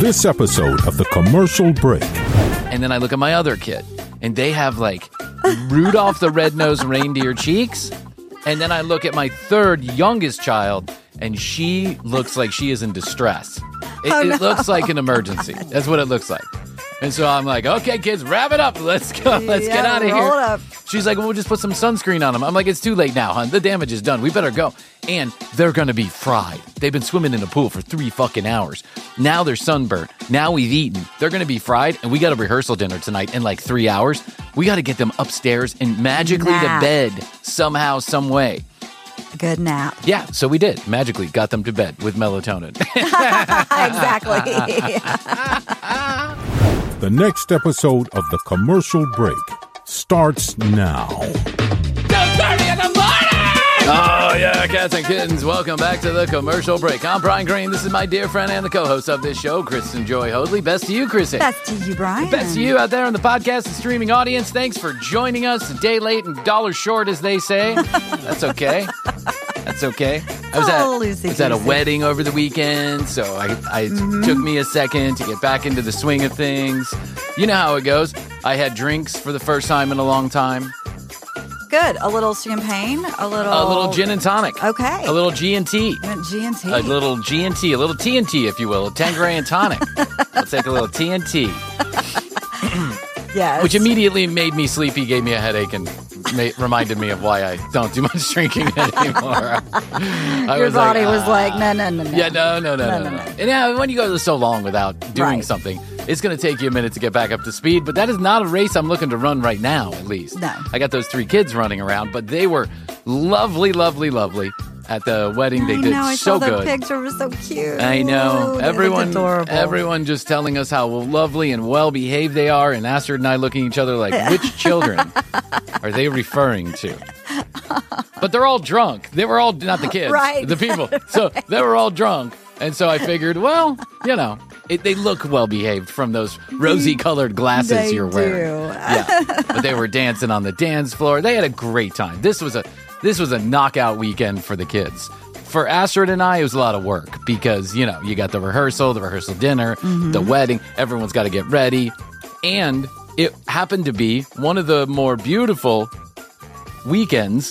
This episode of The Commercial Break. And then I look at my other kid, and they have like Rudolph the Red-Nosed Reindeer cheeks. And then I look at my third youngest child, and she looks like she is in distress. It looks like an emergency. That's what it looks like. And so I'm like, okay, kids, wrap it up. Let's go. Let's get out of roll here. it up. She's like, well, we'll just put some sunscreen on them. I'm like, it's too late now, hon. The damage is done. We better go. And they're going to be fried. They've been swimming in the pool for 3 fucking hours. Now they're sunburned. Now we've eaten. They're going to be fried. And we got a rehearsal dinner tonight in like 3 hours. We got to get them upstairs and magically to bed somehow, some way. Good nap. Yeah, so we did. Magically got them to bed with melatonin. Exactly. The next episode of The Commercial Break starts now. 2:30 in the morning! Oh, yeah, cats and kittens. Welcome back to The Commercial Break. I'm Brian Green. This is my dear friend and the co-host of this show, Kristen Joy Hoadley. Best to you, Kristen. Best to you, Brian. Best to you out there in the podcast and streaming audience. Thanks for joining us. A day late and dollar short, as they say. That's okay. That's okay. I was at a wedding over the weekend, so I took me a second to get back into the swing of things. You know how it goes. I had drinks for the first time in a long time. Good. A little champagne, a little gin and tonic. Okay. A little G&T. G&T. A little G&T, a little TNT, if you will. A Tanqueray and tonic. I'll take a little TNT. Yes. Which immediately made me sleepy, gave me a headache, and reminded me of why I don't do much drinking anymore. Your body was like, no. Yeah, no. And yeah, when you go so long without doing something, it's going to take you a minute to get back up to speed. But that is not a race I'm looking to run right now, at least. No. I got those 3 kids running around, but they were lovely, lovely, lovely. At the wedding, they did so good. The picture was so cute. I know. Adorable. Everyone just telling us how lovely and well-behaved they are, and Astrid and I looking at each other like, which children are they referring to? But they're all drunk. They were all, not the kids, right. the people. So they were all drunk. And so I figured, well, you know, they look well-behaved from those rosy-colored glasses you're wearing. Yeah. But they were dancing on the dance floor. They had a great time. This was a knockout weekend for the kids. For Astrid and I, it was a lot of work because, you know, you got the rehearsal dinner, the wedding. Everyone's got to get ready. And it happened to be one of the more beautiful weekends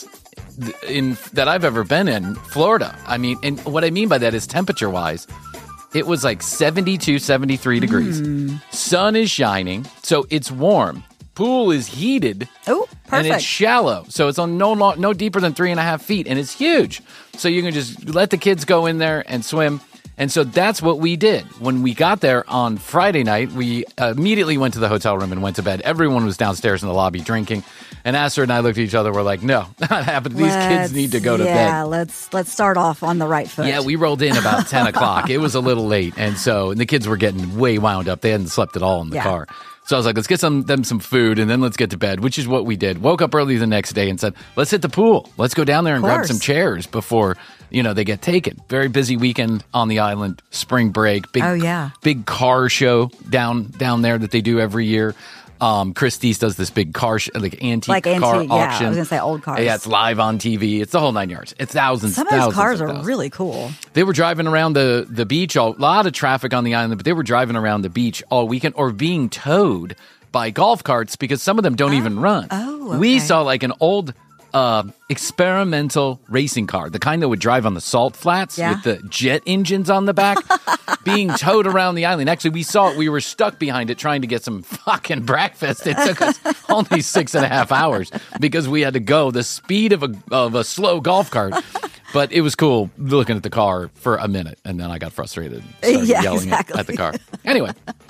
that I've ever been in Florida. I mean, and what I mean by that is temperature-wise, it was like 72, 73 degrees. Sun is shining, so it's warm. Pool is heated. Oh, perfect. And it's shallow. So it's on no deeper than 3.5 feet. And it's huge. So you can just let the kids go in there and swim. And so that's what we did. When we got there on Friday night, we immediately went to the hotel room and went to bed. Everyone was downstairs in the lobby drinking. And Astrid and I looked at each other. We're like, no, not happening. These kids need to go to bed. Yeah, let's start off on the right foot. Yeah, we rolled in about 10 o'clock. It was a little late. And so the kids were getting way wound up. They hadn't slept at all in the car. So I was like, let's get them some food, and then let's get to bed, which is what we did. Woke up early the next day and said, let's hit the pool. Let's go down there and grab some chairs before, you know, they get taken. Very busy weekend on the island, spring break. Big car show down there that they do every year. Christie's does this big car, antique car auction. Yeah, I was going to say old cars. Yeah, it's live on TV. It's the whole 9 yards. It's thousands. Some of those cars are really cool. They were driving around the beach, a lot of traffic on the island, but they were driving around the beach all weekend or being towed by golf carts because some of them don't even run. Oh, okay. We saw like an old experimental racing car, the kind that would drive on the salt flats with the jet engines on the back, being towed around the island. Actually, we saw it. We were stuck behind it trying to get some fucking breakfast. It took us only 6.5 hours because we had to go the speed of a slow golf cart. But it was cool looking at the car for a minute, and then I got frustrated and started yelling at the car. Anyway.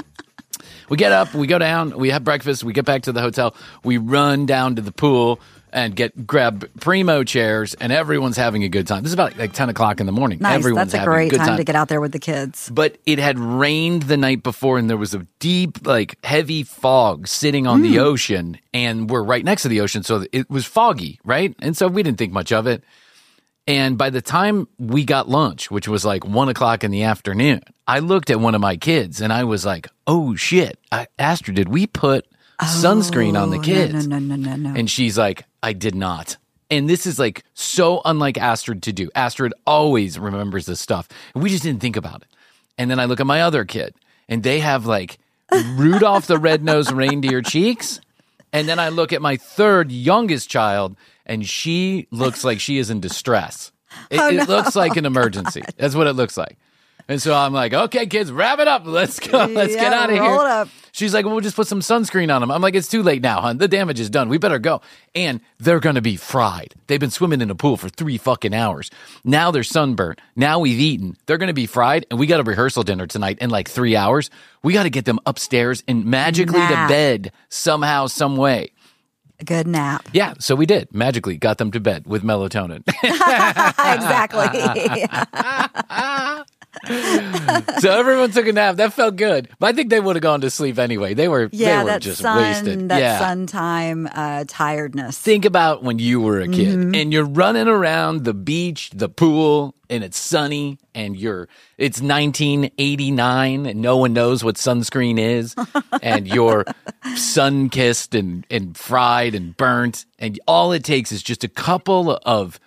We get up, we go down, we have breakfast, we get back to the hotel, we run down to the pool and grab primo chairs, and everyone's having a good time. This is about like 10 o'clock in the morning. Nice. Everyone's That's a having great a good time to get out there with the kids. But it had rained the night before, and there was a deep, heavy fog sitting on the ocean, and we're right next to the ocean, so it was foggy, right? And so we didn't think much of it. And by the time we got lunch, which was like 1 o'clock in the afternoon, I looked at one of my kids and I was like, oh shit, Astrid, did we put sunscreen on the kids? No. And she's like, I did not. And this is like so unlike Astrid to do. Astrid always remembers this stuff. We just didn't think about it. And then I look at my other kid and they have like Rudolph the Red-Nosed Reindeer cheeks. And then I look at my third youngest child, and she looks like she is in distress. It looks like an emergency. That's what it looks like. And so I'm like, okay, kids, wrap it up. Let's go. Let's get out of roll here. it up. She's like, well, we'll just put some sunscreen on them. I'm like, it's too late now, hon. The damage is done. We better go. And they're going to be fried. They've been swimming in a pool for 3 fucking hours. Now they're sunburned. Now we've eaten. They're going to be fried. And we got a rehearsal dinner tonight in like 3 hours. We got to get them upstairs and magically to bed somehow, some way. A good nap. Yeah, so we did. Magically got them to bed with melatonin. Exactly. So everyone took a nap. That felt good. But I think they would have gone to sleep anyway. They were just wasted. That sun time tiredness. Think about when you were a kid and you're running around the beach, the pool, and it's sunny and it's 1989 and no one knows what sunscreen is and you're sun-kissed and fried and burnt, and all it takes is just a couple of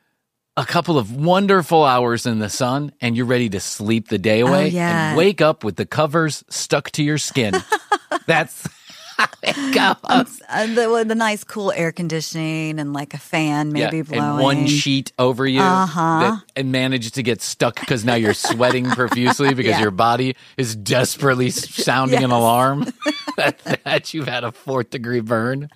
wonderful hours in the sun, and you're ready to sleep the day away and wake up with the covers stuck to your skin. That's how it goes. The nice, cool air conditioning and like a fan maybe blowing. And one sheet over you and manages to get stuck because now you're sweating profusely because your body is desperately sounding an alarm that you've had a 4th-degree burn.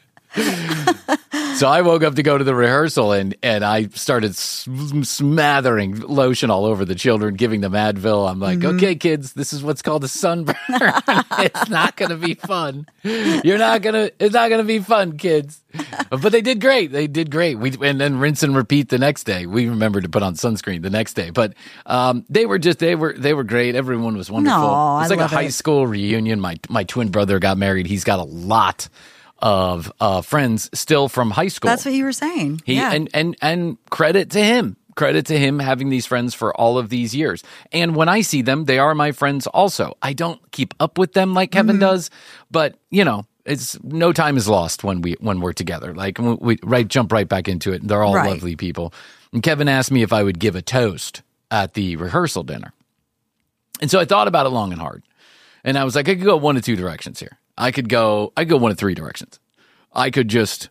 So I woke up to go to the rehearsal, and I started smattering lotion all over the children, giving them Advil. I'm like, okay, kids, this is what's called a sunburn. It's not going to be fun. It's not going to be fun, kids. But they did great. And then rinse and repeat the next day. We remembered to put on sunscreen the next day. But they were great. Everyone was wonderful. No, it's like a high school reunion. My twin brother got married. He's got a lot of friends still from high school. That's what you were saying. And credit to him. Credit to him having these friends for all of these years. And when I see them, they are my friends also. I don't keep up with them like Kevin does, but it's no time is lost when we're together. Like we jump right back into it. They're all lovely people. And Kevin asked me if I would give a toast at the rehearsal dinner. And so I thought about it long and hard. And I was like, I could go one of two directions here. I could go one of three directions. I could just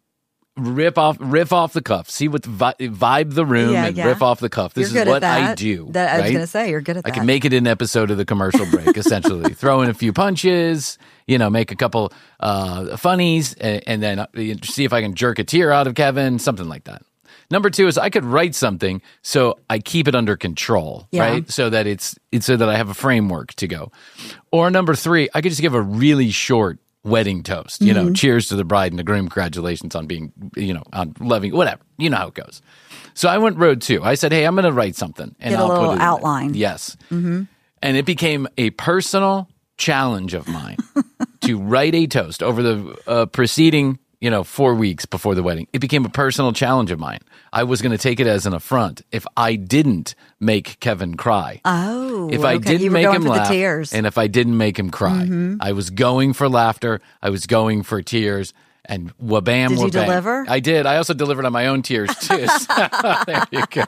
riff off the cuff, see what vibe the room and riff off the cuff. This is what I do. I was going to say, you're good at that. I can make it an episode of the commercial break, essentially. Throw in a few punches, make a couple funnies, and then see if I can jerk a tear out of Kevin, something like that. Number two is I could write something so I keep it under control, right? So that it's so that I have a framework to go. Or number three, I could just give a really short wedding toast. Cheers to the bride and the groom, congratulations on being, on loving, whatever. You know how it goes. So I went road two. I said, hey, I'm going to write something, and I'll put it outline. Yes, and it became a personal challenge of mine to write a toast over the preceding 4 weeks before the wedding. It became a personal challenge of mine. I was going to take it as an affront if I didn't make Kevin cry. Oh, if I didn't make him laugh, tears. And if I didn't make him cry. I was going for laughter. I was going for tears. And wabam, Did you wabam. deliver? I did. I also delivered on my own tears too. So, there you go.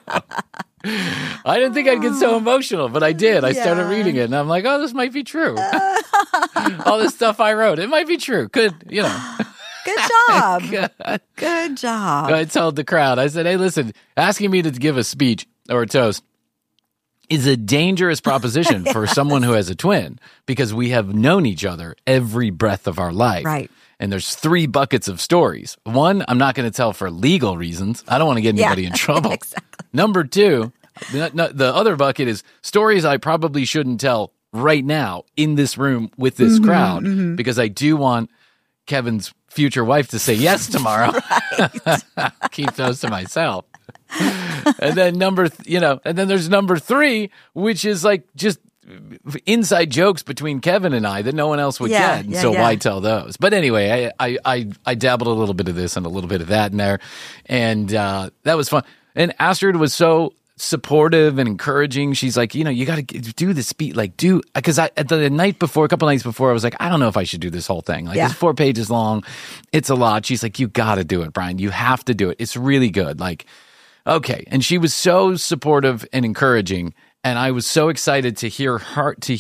I didn't think I'd get so emotional, but I did. I started reading it, and I'm like, oh, this might be true. All this stuff I wrote, it might be true. Good job. Good job. I told the crowd, I said, hey, listen, asking me to give a speech or a toast is a dangerous proposition for someone who has a twin, because we have known each other every breath of our life. Right. And there's 3 buckets of stories. One, I'm not going to tell for legal reasons. I don't want to get anybody in trouble. Exactly. Number 2, the other bucket is stories I probably shouldn't tell right now in this room with this crowd, because I do want Kevin's future wife to say yes tomorrow. Keep those to myself. And then and then there's number 3, which is like just inside jokes between Kevin and I that no one else would get. And so why tell those? But anyway, I dabbled a little bit of this and a little bit of that in there. And that was fun. And Astrid was so supportive and encouraging. She's like, you got to do the speech, because the night before, a couple nights before, I was like, I don't know if I should do this whole thing. It's 4 pages long. It's a lot. She's like, you got to do it, Brian. You have to do it. It's really good. Okay. And she was so supportive and encouraging. And I was so excited to hear her,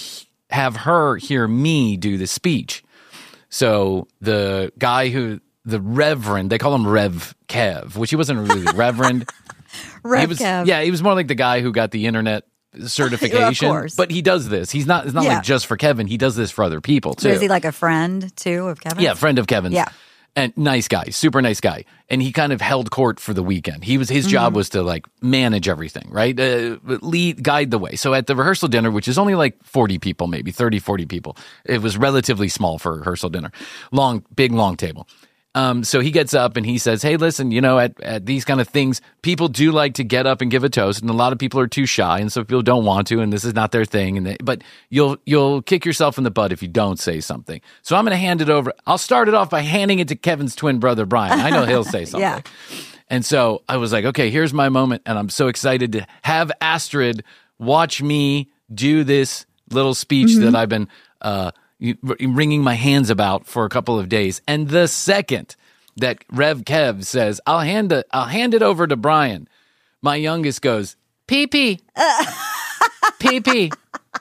have her hear me do the speech. So the guy the Reverend, they call him Rev Kev, which he wasn't really the Reverend. Kev. Yeah, he was more like the guy who got the internet certification. Of course. But he does this. It's not like just for Kevin. He does this for other people too. So is he like a friend too of Kevin's? Yeah, friend of Kevin's. Yeah. And nice guy, super nice guy. And he kind of held court for the weekend. His job was to like manage everything, right? Guide the way. So at the rehearsal dinner, which is only like 40 people, maybe 30, 40 people, it was relatively small for a rehearsal dinner. Big, long table. So he gets up and he says, hey, listen, at these kind of things, people do like to get up and give a toast, and a lot of people are too shy, and so people don't want to, and this is not their thing. But you'll kick yourself in the butt if you don't say something. So I'm going to hand it over. I'll start it off by handing it to Kevin's twin brother, Brian. I know he'll say something. Yeah. And so I was like, okay, here's my moment, and I'm so excited to have Astrid watch me do this little speech that I've been wringing my hands about for a couple of days. And the second that Rev Kev says, I'll hand it over to Brian, my youngest goes, pee-pee. Pee-pee.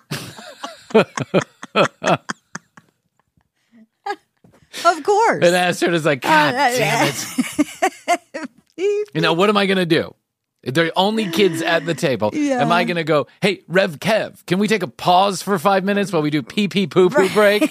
Of course. And Astrid is like, God damn it. What am I going to do? They're only kids at the table. Yeah. Am I going to go, hey, Rev Kev, can we take a pause for 5 minutes while we do pee-pee poo-poo break?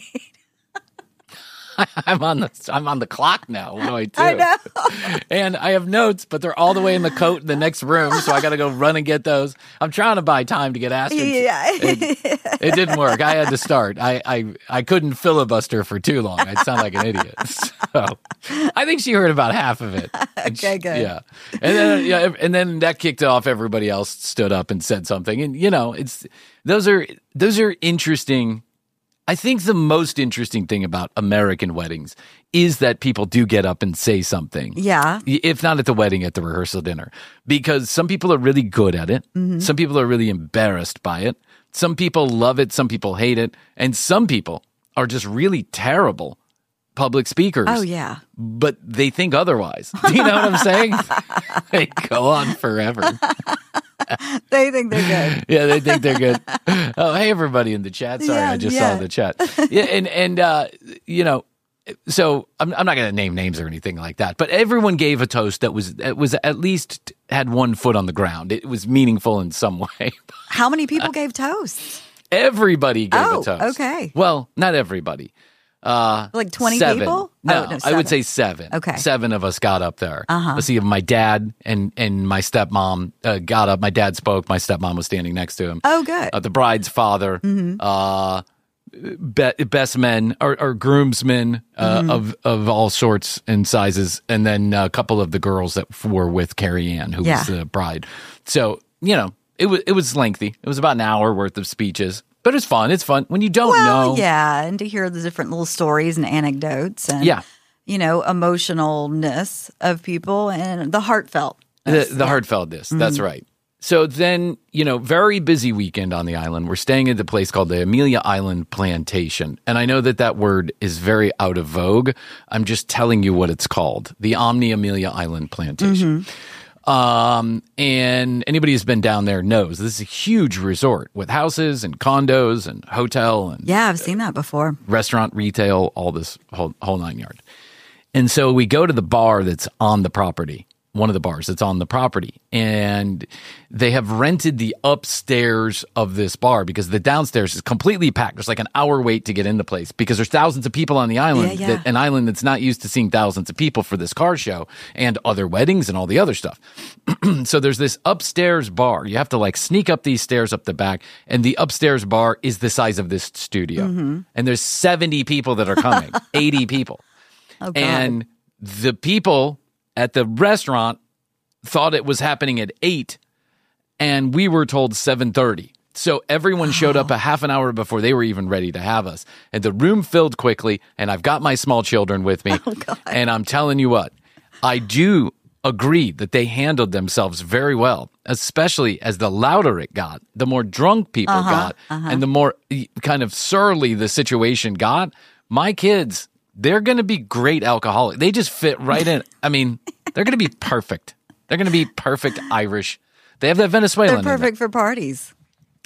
I'm on the clock now. What do I do? I know. And I have notes, but they're all the way in the coat in the next room, so I got to go run and get those. I'm trying to buy time to get Astrid. Yeah. It didn't work. I had to start. I couldn't filibuster for too long. I'd sound like an idiot. So I think she heard about half of it. Okay, good. Yeah. And then that kicked off. Everybody else stood up and said something. And those are interesting. I think the most interesting thing about American weddings is that people do get up and say something. Yeah. If not at the wedding, at the rehearsal dinner. Because some people are really good at it. Mm-hmm. Some people are really embarrassed by it. Some people love it. Some people hate it. And some people are just really terrible public speakers. Oh, yeah. But they think otherwise. Do you know what I'm saying? They go on forever. They think they're good. Yeah, they think they're good. Oh, hey, everybody in the chat. Sorry, I just saw the chat. Yeah, and so I'm not going to name names or anything like that, but everyone gave a toast that was at least had one foot on the ground. It was meaningful in some way. How many people gave toasts? Everybody gave a toast. Okay. Well, not everybody. Like 20 7. people? No, no, I would say 7. Okay. 7 of us got up there. Let's see, my dad and my stepmom got up. My dad spoke. My stepmom was standing next to him. Oh, good. The bride's father, best men or groomsmen of all sorts and sizes, and then a couple of the girls that were with Carrie Ann, who was the bride. So, it was lengthy. It was about an hour worth of speeches. But it's fun. It's fun when you don't know. Yeah, and to hear the different little stories and anecdotes and, emotionalness of people and the heartfelt. The heartfeltness. That's right. So then, very busy weekend on the island. We're staying at a place called the Amelia Island Plantation. And I know that word is very out of vogue. I'm just telling you what it's called. The Omni Amelia Island Plantation. And anybody who's been down there knows this is a huge resort with houses and condos and hotel and I've seen that before. Restaurant, retail, all this whole 9 yards. And so we go to the bar that's on the property, one of the bars that's on the property, and they have rented the upstairs of this bar because the downstairs is completely packed. There's like an hour wait to get in the place because there's thousands of people on the island, an island that's not used to seeing thousands of people for this car show and other weddings and all the other stuff. So there's this upstairs bar. You have to like sneak up these stairs up the back, and the upstairs bar is the size of this studio. And there's 70 people that are coming, 80 people. Oh, God. And the people at the restaurant thought it was happening at 8, and we were told 7:30. So everyone showed up a half an hour before they were even ready to have us. And the room filled quickly, and I've got my small children with me. Oh, God. And I'm telling you what, I do agree that they handled themselves very well, especially as the louder it got, the more drunk people got, and the more kind of surly the situation got. My kids, they're going to be great alcoholics. They just fit right in. I mean, they're going to be perfect. They're going to be perfect Irish. They have that Venezuelan. They're perfect for parties.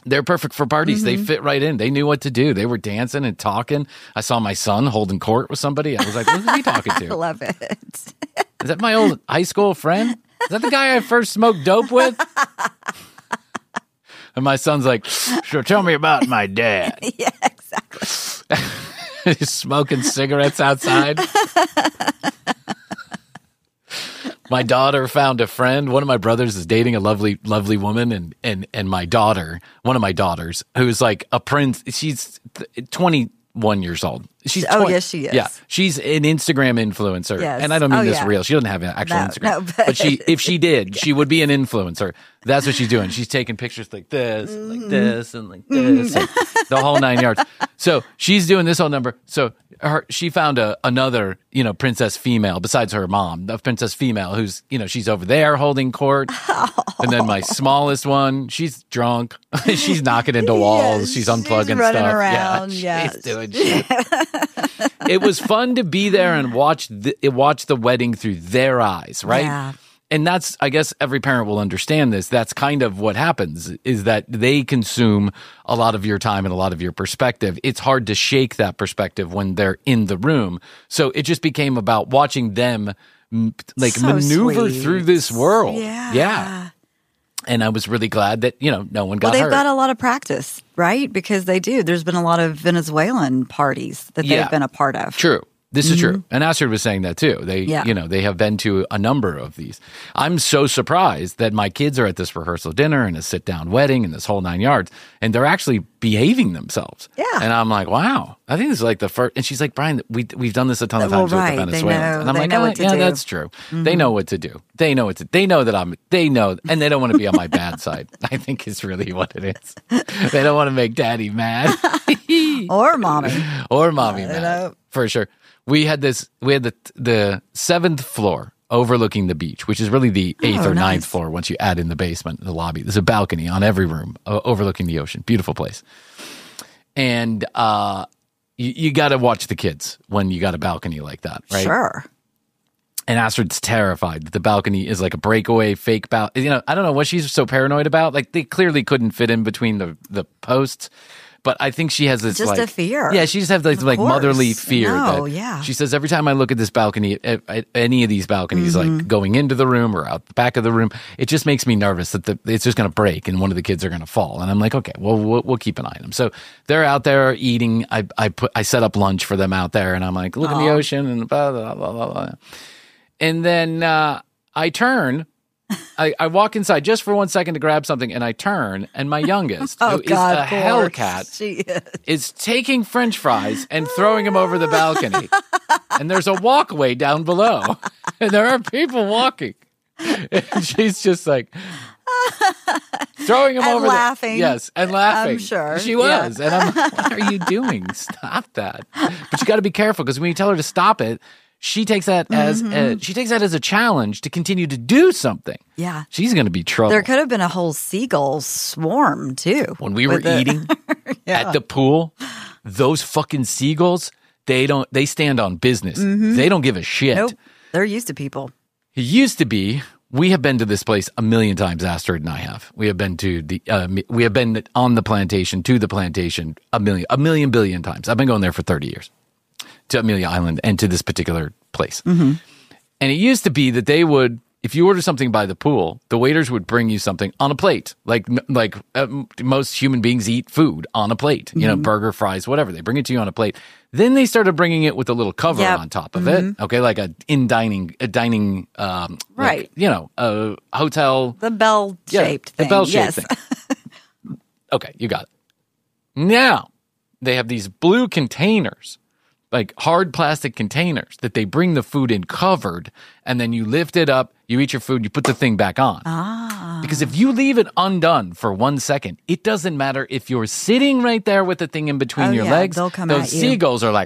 They're perfect for parties. They fit right in. They knew what to do. They were dancing and talking. I saw my son holding court with somebody. I was like, who's he talking to? I love it. Is that my old high school friend? Is that the guy I first smoked dope with? And my son's like, sure, tell me about my dad. Yeah, exactly. He's smoking cigarettes outside. My daughter found a friend. One of my brothers is dating a lovely, lovely woman, and my daughter, one of my daughters, who's like a prince. She's 21 years old. She's yes, she is. Yeah, she's an Instagram influencer, Yes. and I don't mean this yeah. real. She doesn't have an actual No, Instagram, no, but if she did, she would be an influencer. That's what she's doing. She's taking pictures like this, like this, and like this, and the whole 9 yards. So she's doing this whole number. So she found another, princess female besides her mom, a princess female who's, she's over there holding court. And then my smallest one, she's drunk. She's knocking into walls. Yes, she's unplugging she's running stuff. around. Yeah, Yes. she's doing shit. It was fun to be there and watch the wedding through their eyes, right? Yeah. And that's, I guess every parent will understand this. That's kind of what happens, is that they consume a lot of your time and a lot of your perspective. It's hard to shake that perspective when they're in the room. So it just became about watching them So maneuver sweet. through this world. Yeah. And I was really glad that, no one got Well, they've hurt. got a lot of practice, right? Because they do. There's been a lot of Venezuelan parties that they've been a part of. True. This is true. And Astrid was saying that too. They, Yeah. they have been to a number of these. I'm so surprised that my kids are at this rehearsal dinner and a sit down wedding and this whole 9 yards, and they're actually behaving themselves. Yeah. And I'm like, wow, I think this is like the first. And she's like, Brian, we've done this a ton of times right. with the They Venezuelans. know- and I'm they like, know what to yeah, do. that's true. They know what to do. They know they know, and they don't want to be on my bad side. I think is really what it is. They don't want to make daddy mad. Or mommy. Or mommy mad, know. for sure. We had the seventh floor overlooking the beach, which is really the eighth or ninth nice. floor once you add in the basement, the lobby. There's a balcony on every room overlooking the ocean. Beautiful place. And you got to watch the kids when you got a balcony like that, right? Sure. And Astrid's terrified that the balcony is like a breakaway fake balcony. I don't know what she's so paranoid about. Like, they clearly couldn't fit in between the posts. But I think she has this Just a fear. Yeah, she just has this Of like course. motherly fear. No, that yeah. She says every time I look at this balcony, at any of these balconies, like going into the room or out the back of the room, it just makes me nervous that it's just going to break and one of the kids are going to fall. And I'm like, okay, well, we'll keep an eye on them. So they're out there eating. I set up lunch for them out there, and I'm like, look in the ocean and blah blah blah blah blah. And then I turn. I walk inside just for 1 second to grab something, and I turn, and my youngest, who is a hellcat, She is taking French fries and throwing them over the balcony. And there's a walkway down below, and there are people walking. And she's just like throwing them And over. laughing. Yes, and laughing. I'm sure. She was, and I'm like, "What are you doing? Stop that!" But you got to be careful, because when you tell her to stop it, she takes that as a challenge to continue to do something. Yeah. She's going to be trouble. There could have been a whole seagull swarm too. When we were eating at the pool, those fucking seagulls, they stand on business. They don't give a shit. Nope. They're used to people. It used to be, we have been to this place a million times, Astrid and I have. We have been we have been on the plantation, to the plantation a million billion times. I've been going there for 30 years. To Amelia Island and to this particular place. And it used to be that they would, if you order something by the pool, the waiters would bring you something on a plate. Like most human beings eat food on a plate, burger, fries, whatever. They bring it to you on a plate. Then they started bringing it with a little cover on top of it. Okay. Like a dining, Right. a hotel. The bell-shaped thing. The bell-shaped Yes. thing. Okay. You got it. Now they have these blue containers, like hard plastic containers that they bring the food in covered, and then you lift it up, you eat your food, you put the thing back on. Because if you leave it undone for 1 second, it doesn't matter if you're sitting right there with the thing in between your legs. They'll come those at you. seagulls are like,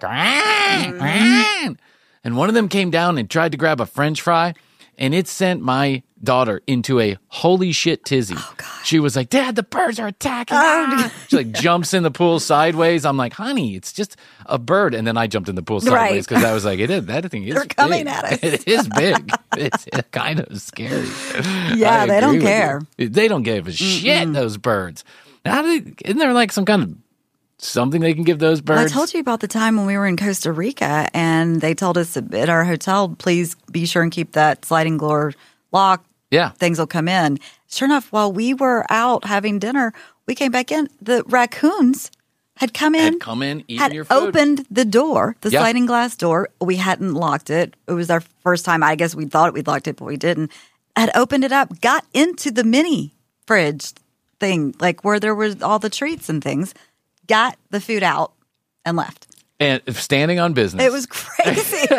and one of them came down and tried to grab a French fry, and it sent my daughter into a holy shit tizzy. Oh, God. She was like, Dad, the birds are attacking. She like jumps in the pool sideways. I'm like, honey, it's just a bird. And then I jumped in the pool sideways because I was like, that thing is They're coming big. at us. It is big. It's kind of scary. Yeah, I they agree don't with care. you. They don't give a shit, those birds. Isn't there like some kind of something they can give those birds? Well, I told you about the time when we were in Costa Rica and they told us at our hotel, please be sure and keep that sliding door locked. Yeah. Things will come in. Sure enough, while we were out having dinner, we came back in. The raccoons had come in, eating your food. Opened the door, the sliding glass door. We hadn't locked it. It was our first time. I guess we thought we'd locked it, but we didn't. Had opened it up, got into the mini fridge thing, like where there was all the treats and things, got the food out and left. And standing on business. It was crazy.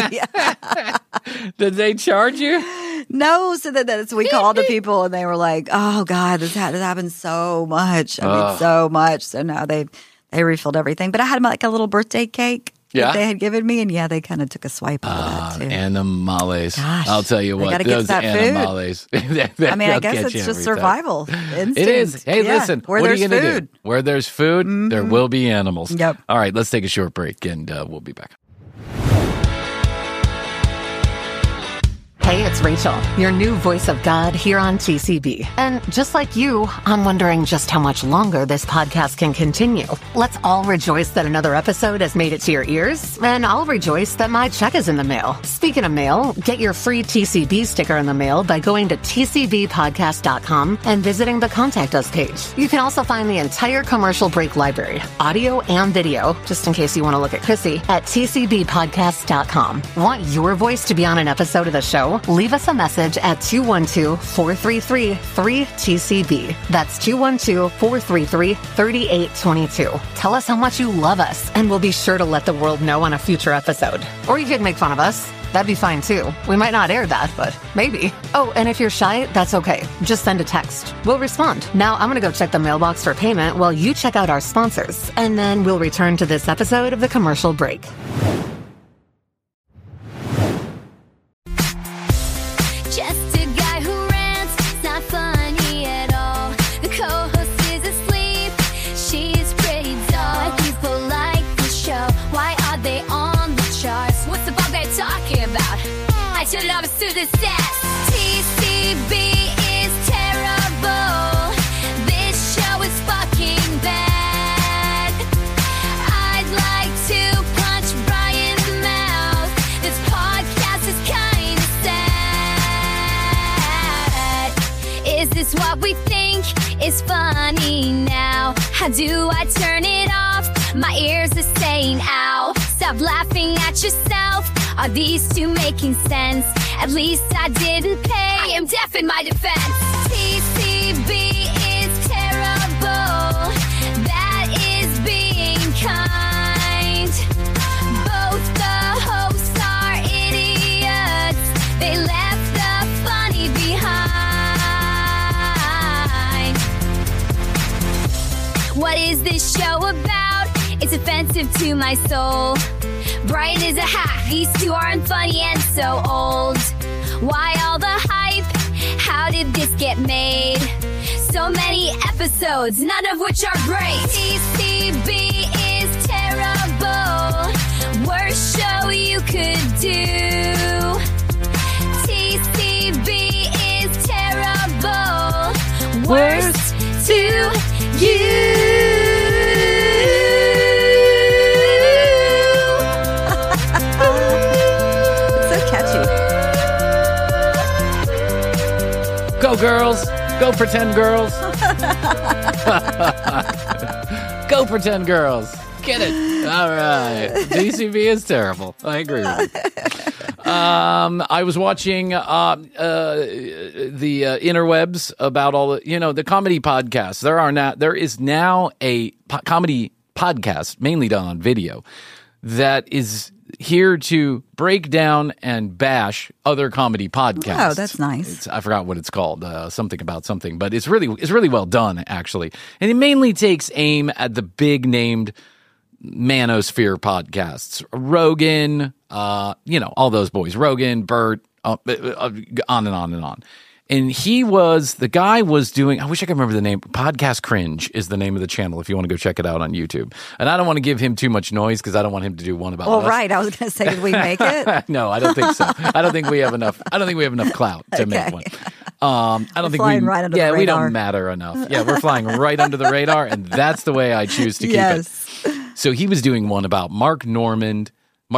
Did they charge you? No, so we called the people and they were like, "Oh God, this happens so much. I mean, so much." So now they refilled everything. But I had like a little birthday cake that they had given me, and they kind of took a swipe out of that too. Animales. Gosh, I'll tell you what, those animales. I mean, I guess it's just survival instinct. It is. Hey, listen, where what are you there's going to do? Where there's food, there will be animals. Yep. All right, let's take a short break, and we'll be back. Hey, it's Rachel, your new voice of God here on TCB. And just like you, I'm wondering just how much longer this podcast can continue. Let's all rejoice that another episode has made it to your ears, and I'll rejoice that my check is in the mail. Speaking of mail, get your free TCB sticker in the mail by going to tcbpodcast.com and visiting the Contact Us page. You can also find the entire Commercial Break library, audio and video, just in case you want to look at Chrissy, at tcbpodcast.com. Want your voice to be on an episode of the show? Leave us a message at 212-433-3TCB. That's 212-433-3822. Tell us how much you love us, and we'll be sure to let the world know on a future episode. Or you could make fun of us. That'd be fine, too. We might not air that, but maybe. Oh, and if you're shy, that's okay. Just send a text. We'll respond. Now, I'm going to go check the mailbox for payment while you check out our sponsors, and then we'll return to this episode of The Commercial Break. To the stats. TCB is terrible. This show is fucking bad. I'd like to punch Brian's mouth. This podcast is kind of sad. Is this what we think is funny now? How do I turn it off? My ears are saying ow. Stop laughing at yourself. Are these two making sense? At least I didn't pay. I am deaf in my defense. TCB is terrible. That is being kind. Both the hosts are idiots. They left the funny behind. What is this show about? It's offensive to my soul. Brian is a hack, these two aren't funny and so old. Why all the hype? How did this get made? So many episodes, none of which are great. TCB is terrible. Worst show you could do. TCB is terrible. Worst to you. Go girls. Go pretend girls. Go pretend girls. Get it. All right. TCB is terrible. I agree with you. I was watching the interwebs about all the comedy podcasts. There is now a comedy podcast, mainly done on video, that is here to break down and bash other comedy podcasts. Oh, that's nice. I forgot what it's called, something about something, but it's really well done, actually. And it mainly takes aim at the big named manosphere podcasts. Rogan, all those boys. Rogan, Bert, on and on and on. And the guy was doing, I wish I could remember the name. Podcast Cringe is the name of the channel if you want to go check it out on YouTube. And I don't want to give him too much noise because I don't want him to do one about us. Well, right. I was going to say, did we make it? No, I don't think so. I don't think we have enough clout to make one. I don't think flying right under the we radar. don't matter enough. Yeah, we're flying right under the radar, and that's the way I choose to keep it. So he was doing one about Mark Norman's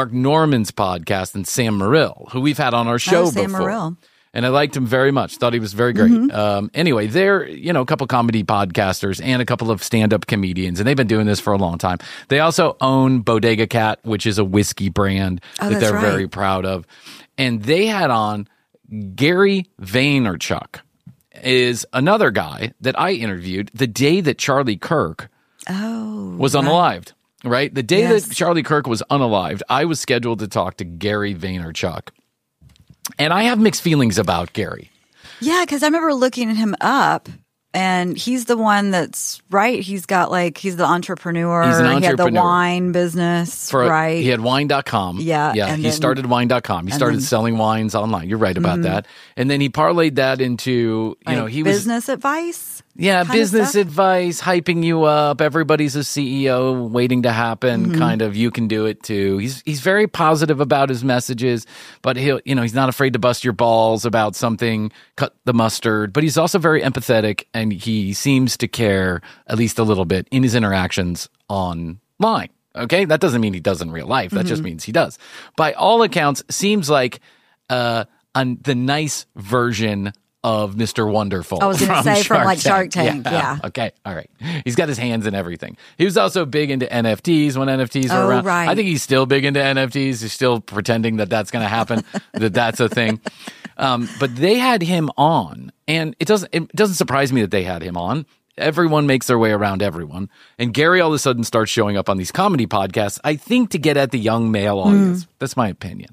podcast, and Sam Morrill, who we've had on our show before. Sam Morrill. And I liked him very much. Thought he was very great. Anyway, they're, a couple comedy podcasters and a couple of stand-up comedians, and they've been doing this for a long time. They also own Bodega Cat, which is a whiskey brand that they're very proud of. And they had on Gary Vaynerchuk, is another guy that I interviewed the day that Charlie Kirk was unalived. Right? The day that Charlie Kirk was unalived, I was scheduled to talk to Gary Vaynerchuk. And I have mixed feelings about Gary. Yeah, because I remember looking him up, and he's the one that's right. He's got he's the entrepreneur. He's an entrepreneur. He had the wine business, right? He had wine.com. Yeah. Yeah. He started wine.com. He started selling wines online. You're right about that. And then he parlayed that into, he was business advice. Yeah, business advice, hyping you up. Everybody's a CEO waiting to happen. Kind of, you can do it too. He's very positive about his messages, but he's not afraid to bust your balls about something, cut the mustard. But he's also very empathetic, and he seems to care at least a little bit in his interactions online. Okay, that doesn't mean he does in real life. That just means he does. By all accounts, seems like the nice version of Mr. Wonderful. I was going to say from Shark Tank. Yeah. Okay. All right. He's got his hands in everything. He was also big into NFTs when NFTs were around. Right. I think he's still big into NFTs. He's still pretending that that's going to happen, that's a thing. But they had him on, and it doesn't surprise me that they had him on. Everyone makes their way around everyone. And Gary all of a sudden starts showing up on these comedy podcasts, I think to get at the young male audience. That's my opinion.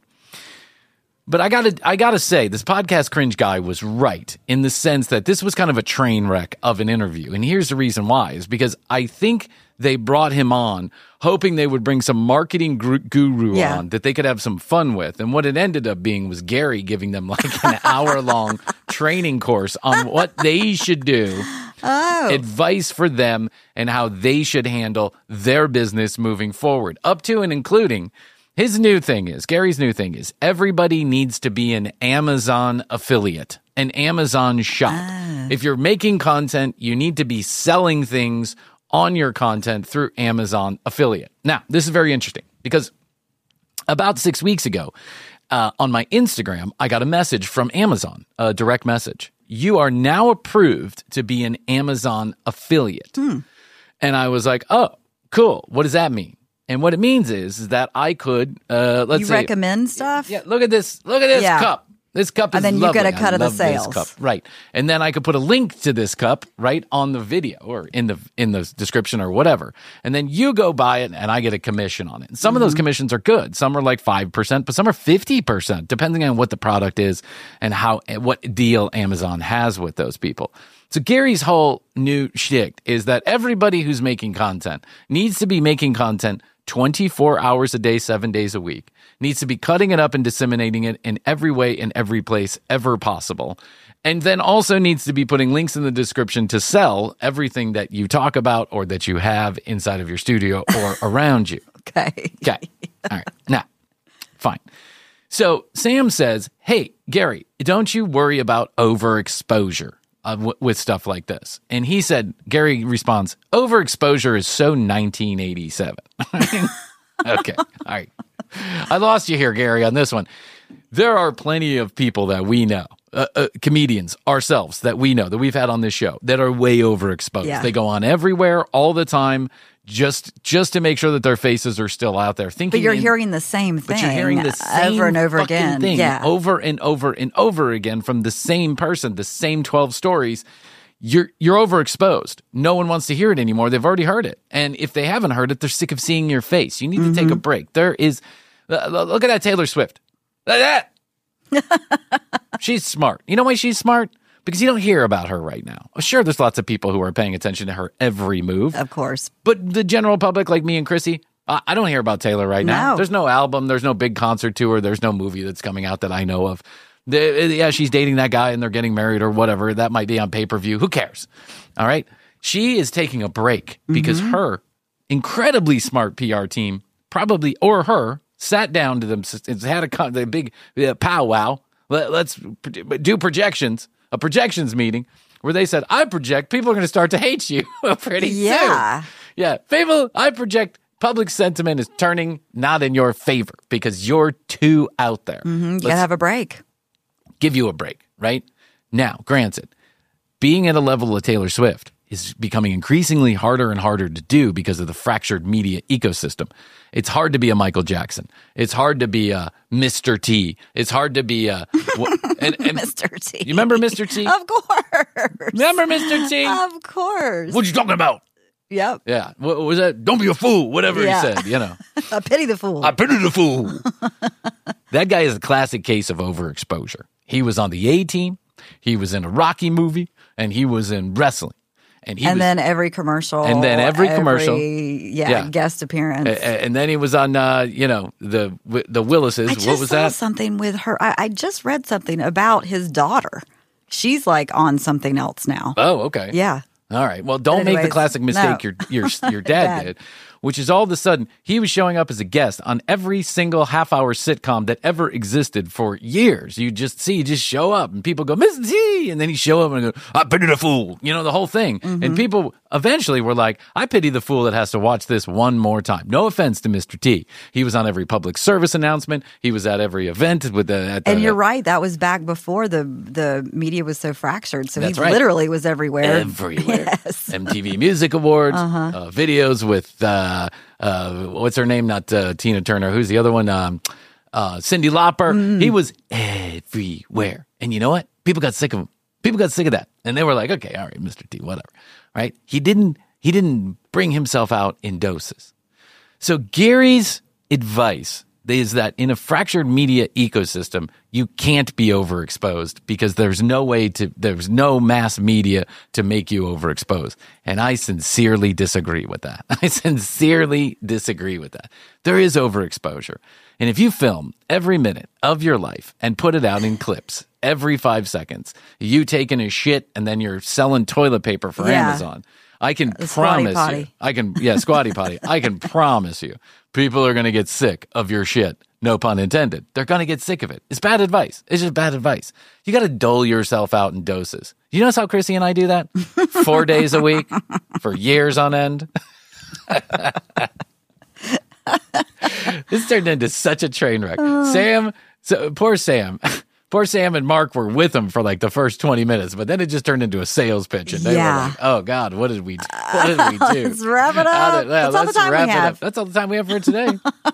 But I gotta say, this podcast cringe guy was right in the sense that this was kind of a train wreck of an interview. And here's the reason why, is because I think they brought him on hoping they would bring some marketing guru on that they could have some fun with. And what it ended up being was Gary giving them an hour-long training course on what they should do, advice for them, and how they should handle their business moving forward, up to and including Gary's new thing is everybody needs to be an Amazon affiliate, an Amazon shop. If you're making content, you need to be selling things on your content through Amazon affiliate. Now, this is very interesting because about 6 weeks ago on my Instagram, I got a message from Amazon, a direct message. You are now approved to be an Amazon affiliate. And I was like, oh, cool. What does that mean? And what it means is that I could, let's say, recommend stuff. Yeah, look at this cup. This cup is lovely. And then you get a cut of the sales. Cup. Right. And then I could put a link to this cup right on the video or in the description or whatever. And then you go buy it and I get a commission on it. And some of those commissions are good. Some are 5%, but some are 50%, depending on what the product is and what deal Amazon has with those people. So Gary's whole new shtick is that everybody who's making content needs to be making content 24 hours a day, 7 days a week, needs to be cutting it up and disseminating it in every way, in every place ever possible. And then also needs to be putting links in the description to sell everything that you talk about or that you have inside of your studio or around you. Okay. All right. Now, fine. So Sam says, hey, Gary, don't you worry about overexposure with stuff like this? And he said, Gary responds, overexposure is so 1987. Okay. All right. I lost you here, Gary, on this one. There are plenty of people that we know, comedians ourselves that we know, that we've had on this show, that are way overexposed. Yeah. They go on everywhere all the time just to make sure that their faces are still out there. But you're hearing the same thing. But you're hearing the same over and over again. Thing over and over and over again from the same person, the same 12 stories. You're overexposed. No one wants to hear it anymore. They've already heard it. And if they haven't heard it, they're sick of seeing your face. You need to take a break. There is, look at that Taylor Swift. Look at that. She's smart. You know why she's smart? Because you don't hear about her right now. Sure, there's lots of people who are paying attention to her every move. Of course. But the general public like me and Chrissy, I don't hear about Taylor right now. There's no album. There's no big concert tour. There's no movie that's coming out that I know of. Yeah, she's dating that guy and they're getting married or whatever. That might be on pay-per-view. Who cares? All right? She is taking a break because her incredibly smart PR team probably, or her, sat down to them, had a big powwow, let's do projections, a projections meeting where they said, I project people are going to start to hate you pretty soon. Yeah. I project public sentiment is turning not in your favor because you're too out there. You got to have a break. Give you a break, right? Now, granted, being at a level of Taylor Swift is becoming increasingly harder and harder to do because of the fractured media ecosystem. It's hard to be a Michael Jackson. It's hard to be a Mr. T. It's hard to be a... and Mr. T. You remember Mr. T? Of course. Remember Mr. T? Of course. What you talking about? Yep. Yeah. What was that? Don't be a fool. Whatever he said, you know. I pity the fool. I pity the fool. That guy is a classic case of overexposure. He was on the A-Team. He was in a Rocky movie. And he was in wrestling. And then every commercial. And then every commercial. Guest appearance. And then he was on, the Willises. What was that? I just saw something with her. I just read something about his daughter. She's like on something else now. Oh, okay. Yeah. All right. Well, don't make the classic mistake your dad did, which is all of a sudden he was showing up as a guest on every single half-hour sitcom that ever existed for years. You just show up and people go, Mr. T, and then he show up and go, I pity the fool, the whole thing. And people eventually were like, I pity the fool that has to watch this one more time. No offense to Mr. T. He was on every public service announcement. He was at every event and you're right. That was back before the media was so fractured. So he literally was everywhere. Everywhere. Yes. MTV Music Awards, videos with what's her name? Not Tina Turner. Who's the other one? Cyndi Lauper. He was everywhere. And you know what? People got sick of him. People got sick of that. And they were like, okay, all right, Mr. T, whatever. Right? He didn't bring himself out in doses. So Gary's advice is that in a fractured media ecosystem, you can't be overexposed because there's no mass media to make you overexposed. And I sincerely disagree with that. There is overexposure. And if you film every minute of your life and put it out in clips every 5 seconds, you taking a shit and then you're selling toilet paper for Amazon. I can promise you. Squatty potty. I can promise you, people are going to get sick of your shit. No pun intended. They're going to get sick of it. It's bad advice. It's just bad advice. You got to dole yourself out in doses. You notice how Chrissy and I do that? 4 days a week for years on end. This turned into such a train wreck. Poor Sam and Mark were with him for like the first 20 minutes, but then it just turned into a sales pitch. And they were like, oh, God, what did we do? Let's wrap it up. That's all the time we have. That's all the time we have for today.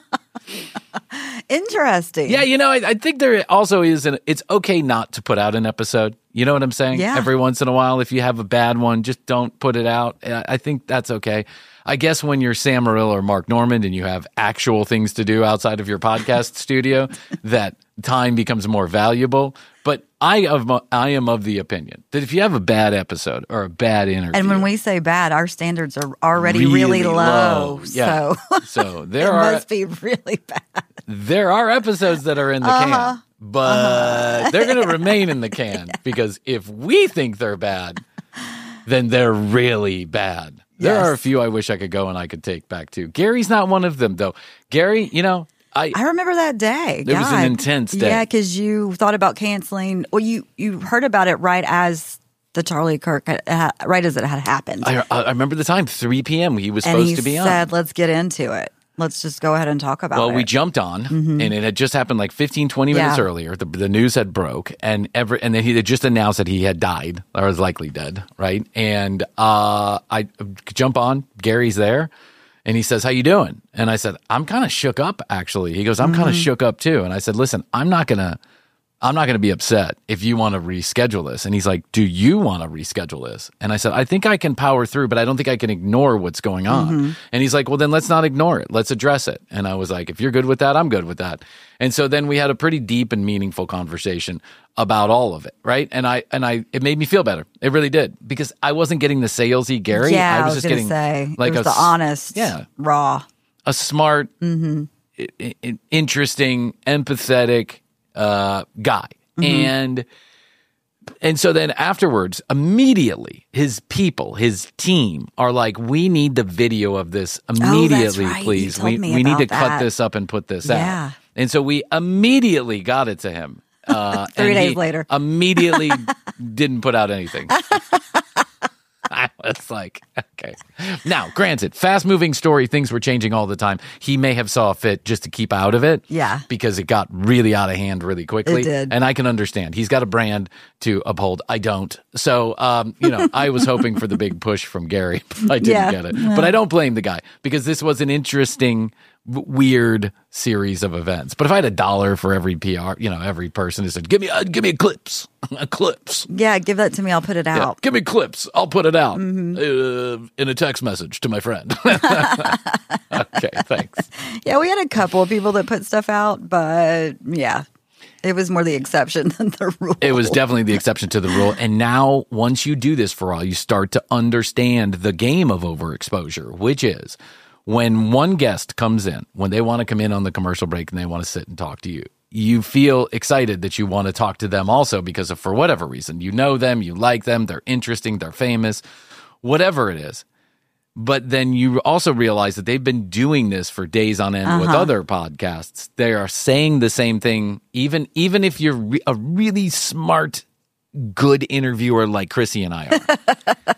Interesting. Yeah, I think there also is it's okay not to put out an episode. You know what I'm saying? Yeah. Every once in a while, if you have a bad one, just don't put it out. I think that's okay. I guess when you're Sam Morril or Mark Normand and you have actual things to do outside of your podcast studio, that time becomes more valuable. But I am of the opinion that if you have a bad episode or a bad interview, and when we say bad, our standards are already really low. Yeah. So there must be really bad. There are episodes that are in the can, but they're going to remain in the can because if we think they're bad, then they're really bad. There are a few I wish I could go and I could take back too. Gary's not one of them though. Gary, I remember that day. It was an intense day. Yeah, because you thought about canceling. Well, you heard about it right as the Charlie Kirk, right as it had happened. I remember the time, 3 p.m. He was supposed to be on. And he said, let's get into it. Let's just go ahead and talk about it. Well, we jumped on, and it had just happened like 15, 20 minutes earlier. The news had broke, and then he had just announced that he had died, or was likely dead, right? And I jump on, Gary's there, and he says, how you doing? And I said, I'm kind of shook up, actually. He goes, I'm kind of shook up, too. And I said, listen, I'm not going to be upset if you want to reschedule this. And he's like, do you want to reschedule this? And I said, I think I can power through, but I don't think I can ignore what's going on. And he's like, well, then let's not ignore it. Let's address it. And I was like, if you're good with that, I'm good with that. And so then we had a pretty deep and meaningful conversation about all of it, right? And it made me feel better. It really did, because I wasn't getting the salesy Gary. Yeah, I was just getting like the honest, raw, a smart, interesting, empathetic guy. And so then afterwards, immediately, his people, his team are like, we need the video of this immediately, please. We need to cut this up and put this out. And so we immediately got it to him. 3 days later. Immediately didn't put out anything. I was like, okay. Now, granted, fast-moving story, things were changing all the time. He may have saw fit just to keep out of it. Yeah. Because it got really out of hand really quickly. It did. And I can understand. He's got a brand to uphold. I don't. So, I was hoping for the big push from Gary, but I didn't get it. No. But I don't blame the guy because this was an interesting, weird series of events. But if I had $1 for every PR, every person who said, give me a clips, a clips. Yeah, give that to me. I'll put it out. Yeah, give me clips. I'll put it out in a text message to my friend. Okay, thanks. Yeah, we had a couple of people that put stuff out, but yeah, it was more the exception than the rule. It was definitely the exception to the rule. And now, once you do this for a while, you start to understand the game of overexposure, which is when one guest comes in, when they want to come in on the commercial break and they want to sit and talk to you, you feel excited that you want to talk to them also because of, for whatever reason, you know them, you like them, they're interesting, they're famous, whatever it is. But then you also realize that they've been doing this for days on end with other podcasts. They are saying the same thing, even if you're a really smart, good interviewer like Chrissy and I are.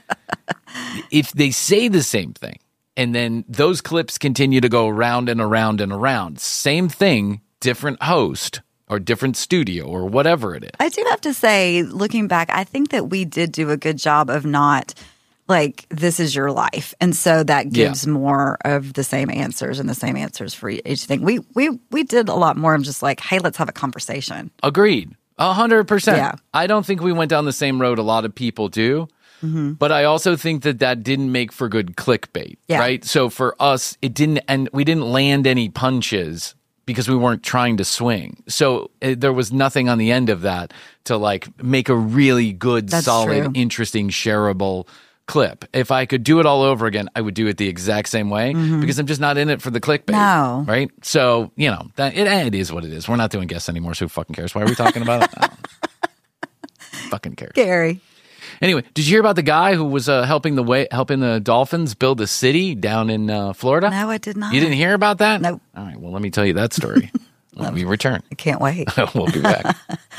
If they say the same thing, and then those clips continue to go around and around and around, same thing, different host or different studio or whatever it is. I do have to say, looking back, I think that we did do a good job of not like, this is your life. And so that gives more of the same answers and the same answers for each thing. We did a lot more of just like, hey, let's have a conversation. Agreed. 100%. Yeah. I don't think we went down the same road a lot of people do. But I also think that didn't make for good clickbait, right? So for us, it didn't, and we didn't land any punches because we weren't trying to swing. So there was nothing on the end of that to like make a really good, solid, interesting, shareable clip. If I could do it all over again, I would do it the exact same way because I'm just not in it for the clickbait. No. Right? So, that it is what it is. We're not doing guests anymore, so who fucking cares? Why are we talking about it? Fucking cares. Gary. Anyway, did you hear about the guy who was helping the Dolphins build a city down in Florida? No, I did not. You didn't hear about that? Nope. All right, well, let me tell you that story when we return. I can't wait. We'll be back.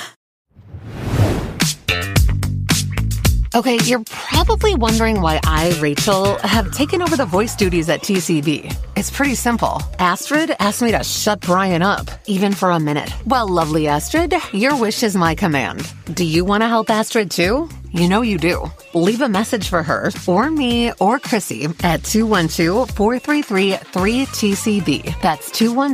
Okay, you're probably wondering why I, Rachel, have taken over the voice duties at TCB. It's pretty simple. Astrid asked me to shut Brian up, even for a minute. Well, lovely Astrid, your wish is my command. Do you want to help Astrid too? You know you do. Leave a message for her, or me, or Chrissy at 212-433-3TCB. That's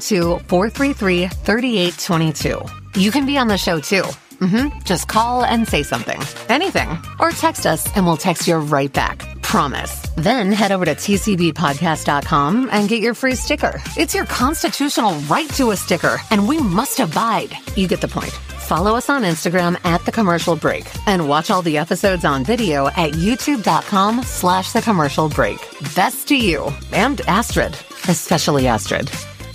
212-433-3822. You can be on the show too. Just call and say something. Anything. Or text us and we'll text you right back. Promise. Then head over to tcbpodcast.com and get your free sticker. It's your constitutional right to a sticker, and we must abide. You get the point. Follow us on Instagram at The Commercial Break and watch all the episodes on video at youtube.com/The Commercial Break. Best to you and Astrid, especially Astrid.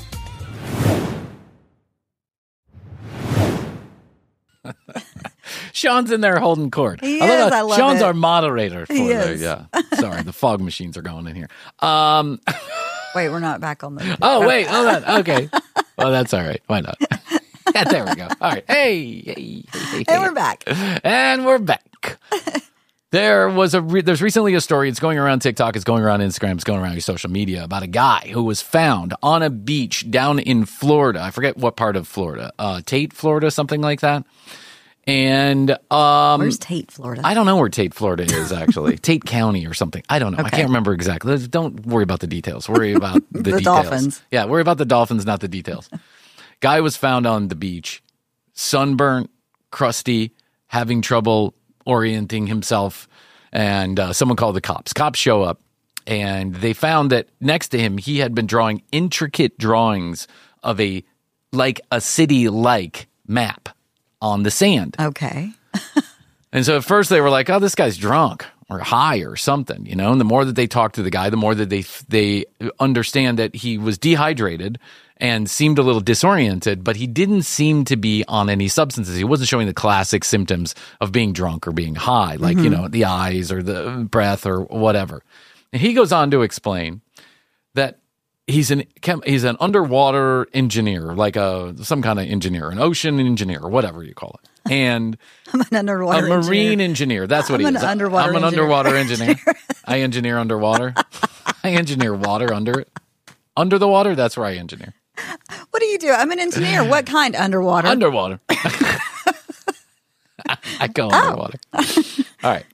Sean's in there holding court. He is. I love Sean's it. our moderator for He the is. Sorry, the fog machines are going in here. Wait, we're not back on the. Oh, wait. Hold on. Okay. Well, that's all right. Why not? Yeah, there we go. All right. Hey. And we're back. And we're back. There's recently a story. It's going around TikTok. It's going around Instagram. It's going around your social media about a guy who was found on a beach down in Florida. I forget what part of Florida. Tate, Florida, something like that. And Where's Tate, Florida? I don't know where Tate, Florida is, actually. Tate County or something. I don't know. Okay. I can't remember exactly. Don't worry about the details. Worry about the details. Dolphins. Yeah, worry about the dolphins, not the details. Guy was found on the beach, sunburnt, crusty, having trouble orienting himself, and someone called the cops. Cops show up, and they found that next to him, he had been drawing intricate drawings of a city-like map on the sand. Okay. And so at first they were like, oh, this guy's drunk or high or something, And the more that they talk to the guy, the more that they understand that he was dehydrated and seemed a little disoriented, but he didn't seem to be on any substances. He wasn't showing the classic symptoms of being drunk or being high, like, the eyes or the breath or whatever. And he goes on to explain that he's an underwater engineer, like some kind of engineer, an ocean engineer, or whatever you call it. And I'm an underwater a marine engineer. That's what he is. I'm an underwater engineer. I engineer underwater. I engineer water under it. Under the water, that's where I engineer. What do you do? I'm an engineer. What kind? Underwater? Underwater. I go underwater. All right.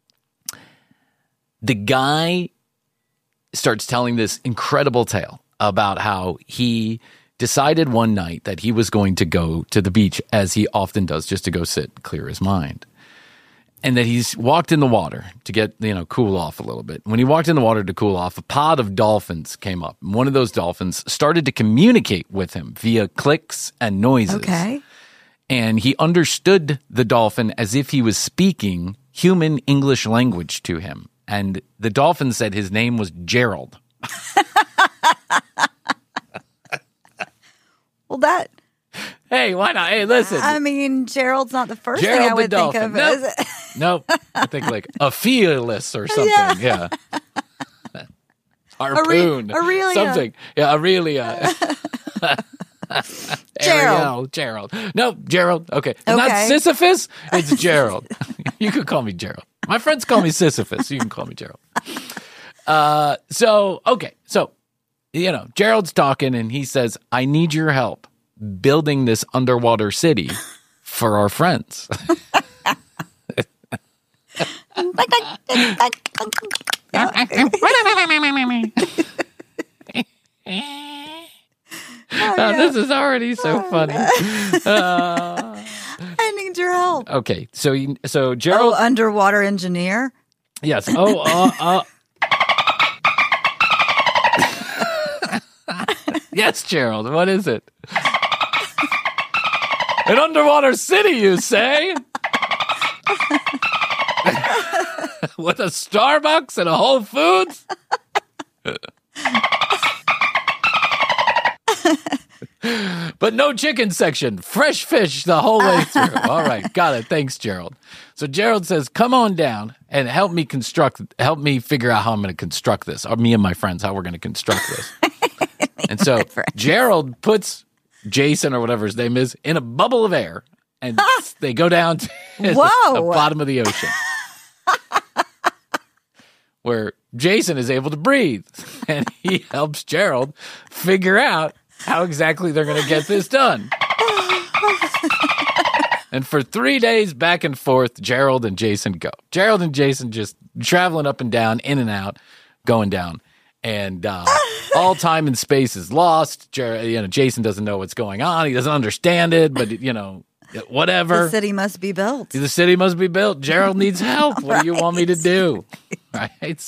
The guy starts telling this incredible tale about how he decided one night that he was going to go to the beach, as he often does, just to go sit and clear his mind. And that he's walked in the water to get, cool off a little bit. When he walked in the water to cool off, a pod of dolphins came up. And one of those dolphins started to communicate with him via clicks and noises. Okay. And he understood the dolphin as if he was speaking human English language to him. And the dolphin said his name was Gerald. Well, that... Hey, why not? Hey, listen. I mean, Gerald's not the first thing I would think of. Nope. Is it? Nope. I think like a fearless or something. Yeah. Harpoon. Aurelia. Something. Yeah, Aurelia. Gerald. Nope, Gerald. Okay. Not Sisyphus. It's Gerald. You could call me Gerald. My friends call me Sisyphus. You can call me Gerald. So, Gerald's talking and he says, I need your help building this underwater city for our friends. This is already so funny. I need your help. Okay, so Gerald, underwater engineer. Yes. Yes, Gerald. What is it? An underwater city, you say? With a Starbucks and a Whole Foods? But no chicken section. Fresh fish the whole way through. All right. Got it. Thanks, Gerald. So Gerald says, come on down and help me figure out how I'm going to construct this. Or me and my friends, how we're going to construct this. And so Gerald puts Jason, or whatever his name is, in a bubble of air. And they go down to the bottom of the ocean. Where Jason is able to breathe. And he helps Gerald figure out how exactly they're going to get this done. And for 3 days, back and forth, Gerald and Jason go. Gerald and Jason just traveling up and down, in and out, going down. And all time and space is lost. Jason doesn't know what's going on. He doesn't understand it, but, whatever. The city must be built. The city must be built. Gerald needs help. What do you want me to do? Right?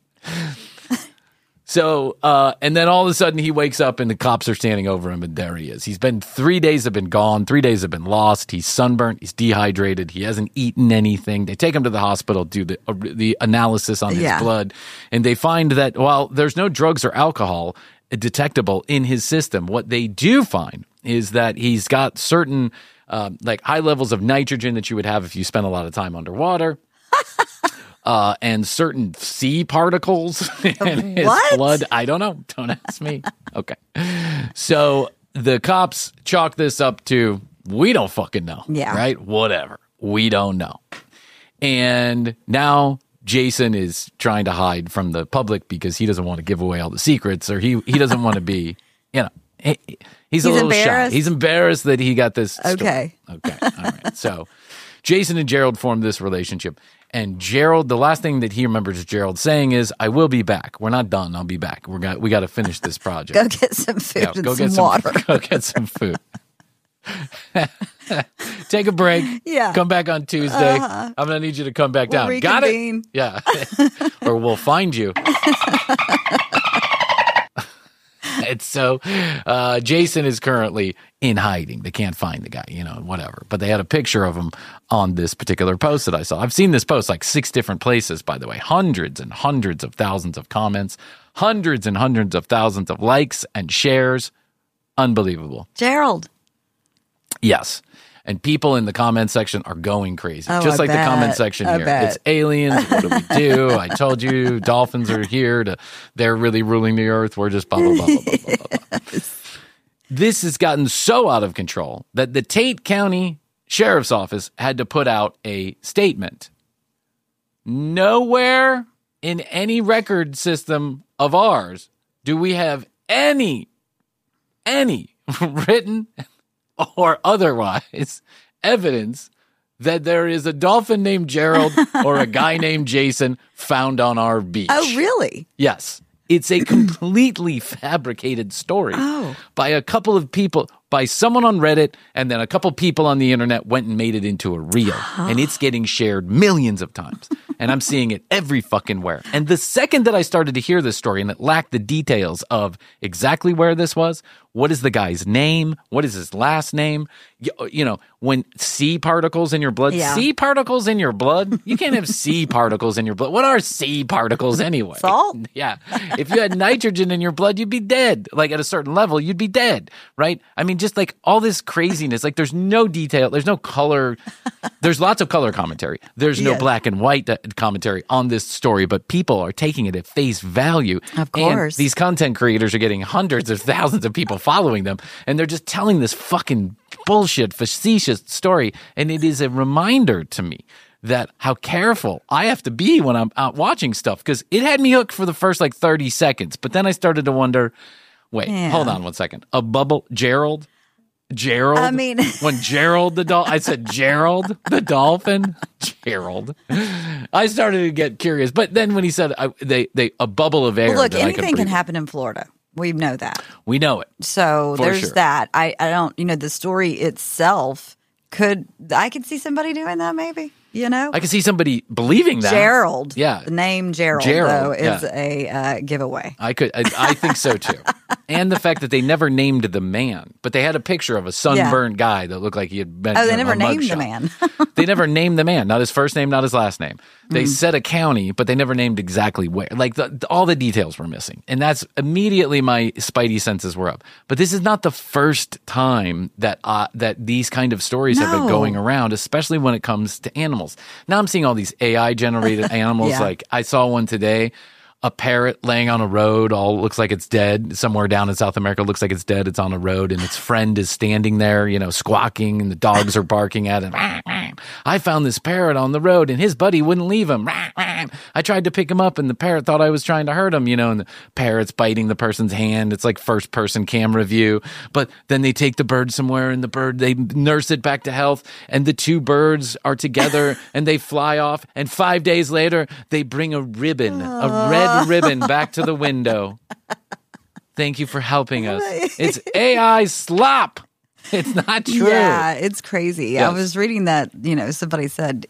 So, and then all of a sudden he wakes up and the cops are standing over him, and there he is. He's been 3 days have been gone. 3 days have been lost. He's sunburnt. He's dehydrated. He hasn't eaten anything. They take him to the hospital, do the analysis on his blood, and they find that while there's no drugs or alcohol detectable in his system, what they do find is that he's got certain like high levels of nitrogen that you would have if you spent a lot of time underwater. And certain sea particles in his blood. I don't know. Don't ask me. Okay. So the cops chalk this up to, we don't fucking know. Yeah. Right? Whatever. We don't know. And now Jason is trying to hide from the public because he doesn't want to give away all the secrets, or he doesn't want to be, he's a little shy. He's embarrassed that he got this story. Okay. All right. So Jason and Gerald formed this relationship. And Gerald, the last thing that he remembers Gerald saying is, I will be back. We're not done. I'll be back. We got to finish this project. Go get some food and some water. Go get some food. Take a break. Yeah. Come back on Tuesday. I'm going to need you to come back down. Reconvene. Got it? Yeah. Or we'll find you. And so Jason is currently in hiding. They can't find the guy, whatever. But they had a picture of him on this particular post that I saw. I've seen this post like 6 different places, by the way. Hundreds and hundreds of thousands of comments. Hundreds and hundreds of thousands of likes and shares. Unbelievable. Gerald. Yes. And people in the comment section are going crazy. Oh, just I like bet. the comment section I here. bet. It's aliens. What do we do? I told you dolphins are here. They're really ruling the earth. We're just blah, blah, blah, blah, blah, blah, blah. This has gotten so out of control that the Tate County Sheriff's Office had to put out a statement. Nowhere in any record system of ours do we have any written or otherwise evidence that there is a dolphin named Gerald or a guy named Jason found on our beach. Oh, really? Yes. It's a completely fabricated story by a couple of people, by someone on Reddit, and then a couple people on the internet went and made it into a reel. And it's getting shared millions of times. And I'm seeing it every fucking where. And the second that I started to hear this story and it lacked the details of exactly where this was, what is the guy's name? What is his last name? You know, when C particles in your blood, C particles in your blood? You can't have C particles in your blood. What are C particles anyway? Salt? Yeah. If you had nitrogen in your blood, you'd be dead. Like at a certain level, you'd be dead, right? I mean, just like all this craziness, like there's no detail, there's no color. There's lots of color commentary. There's no black and white commentary on this story, but people are taking it at face value. Of course. And these content creators are getting hundreds of thousands of people following them, and they're just telling this fucking bullshit, facetious story. And it is a reminder to me that how careful I have to be when I'm out watching stuff, because it had me hooked for the first like 30 seconds. But then I started to wonder, wait, hold on 1 second. A bubble, Gerald? I mean, when Gerald the dolphin, I said Gerald the dolphin, Gerald. I started to get curious, but then when he said a bubble of air. well, look, that I anything could can breathe. happen in Florida. We know that. We know it. So For there's sure. that. I don't, the story itself I could see somebody doing that maybe, I can see somebody believing that. Gerald. Yeah. The name Gerald though, is a giveaway. I think so too. And the fact that they never named the man, but they had a picture of a sunburned guy that looked like he had been. Oh, they never a named the mugshot. man. They never named the man, not his first name, not his last name. They said a county, but they never named exactly where. Like all the details were missing. And that's immediately my spidey senses were up. But this is not the first time that these kind of stories have been No. going around, especially when it comes to animals. Now I'm seeing all these AI generated animals. Yeah. Like I saw one today. A parrot laying on a road, all looks like it's dead. Somewhere down in South America, looks like it's dead. It's on a road, and its friend is standing there, squawking, and the dogs are barking at him. I found this parrot on the road, and his buddy wouldn't leave him. I tried to pick him up, and the parrot thought I was trying to hurt him, and the parrot's biting the person's hand. It's like first-person camera view. But then they take the bird somewhere, and they nurse it back to health, and the two birds are together, and they fly off, and 5 days later, they bring a ribbon, a red ribbon back to the window. Thank you for helping us. It's AI slop. It's not true. Yeah, it's crazy. Yes. I was reading that, somebody said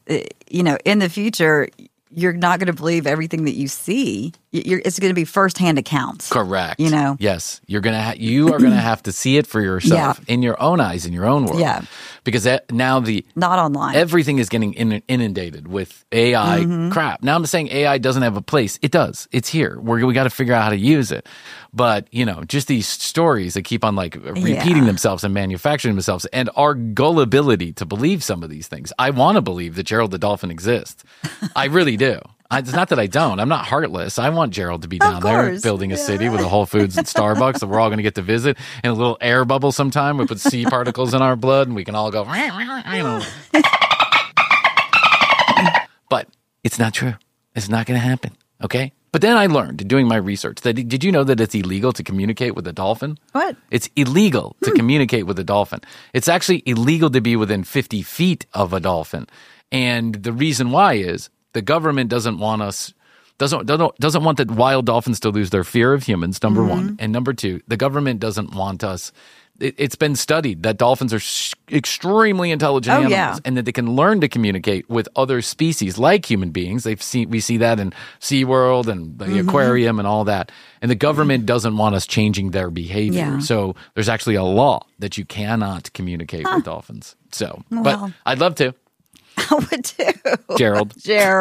in the future, you're not going to believe everything that you see. It's going to be firsthand accounts. Correct. Yes, you are going to have to see it for yourself in your own eyes, in your own world. Yeah. Because now not online. Everything is getting inundated with AI crap. Now I'm saying AI doesn't have a place. It does. It's here. We got to figure out how to use it. But, just these stories that keep on repeating themselves and manufacturing themselves, and our gullibility to believe some of these things. I want to believe that Gerald the dolphin exists. I really do. It's not that I don't. I'm not heartless. I want Gerald to be down there building a city with a Whole Foods and Starbucks that we're all going to get to visit, and a little air bubble sometime. We put C particles in our blood, and we can all go, But it's not true. It's not going to happen. Okay? But then I learned, doing my research, that did you know that it's illegal to communicate with a dolphin? What? It's illegal to communicate with a dolphin. It's actually illegal to be within 50 feet of a dolphin. And the reason why is the government doesn't want the wild dolphins to lose their fear of humans, number one. And number two, the government doesn't want us. It's been studied that dolphins are extremely intelligent animals, and that they can learn to communicate with other species like human beings. We see that in SeaWorld and the aquarium and all that. And the government doesn't want us changing their behavior. Yeah. So there's actually a law that you cannot communicate with dolphins. So, but I'd love to. I would too. Gerald.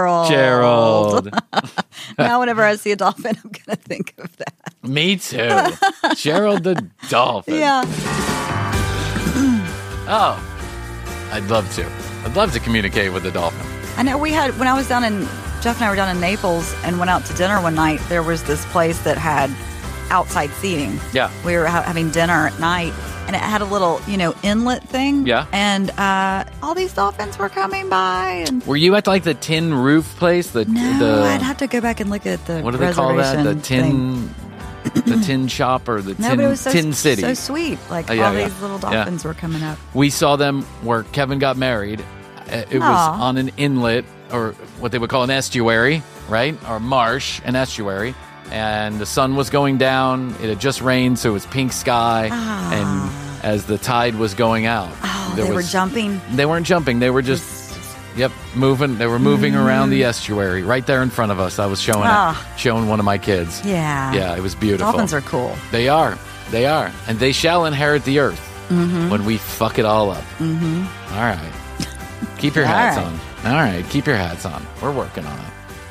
Now, whenever I see a dolphin, I'm going to think of that. Me too. Gerald the dolphin. Yeah. Oh, I'd love to. I'd love to communicate with the dolphin. I know when I was Jeff and I were down in Naples and went out to dinner one night, there was this place that had outside seating. Yeah. We were having dinner at night, and it had a little, inlet thing. Yeah. And all these dolphins were coming by. And Were you at like the tin roof place? no, I'd have to go back and look at the what do they call that? The tin, thing. the tin shop or the No, but it was tin city? so sweet. Like Yeah, all yeah. these little dolphins were coming up. We saw them where Kevin got married. It was Aw. on an inlet, or what they would call an estuary, right? Or marsh, an estuary. And the sun was going down. It had just rained, so it was pink sky. And as the tide was going out, They were jumping. They weren't jumping. They were just moving. They were moving around the estuary right there in front of us. I was showing one of my kids. Yeah. Yeah, it was beautiful. Dolphins are cool. They are. And they shall inherit the earth when we fuck it all up. Mm-hmm. All right. Keep your hats on. All right. Keep your hats on. We're working on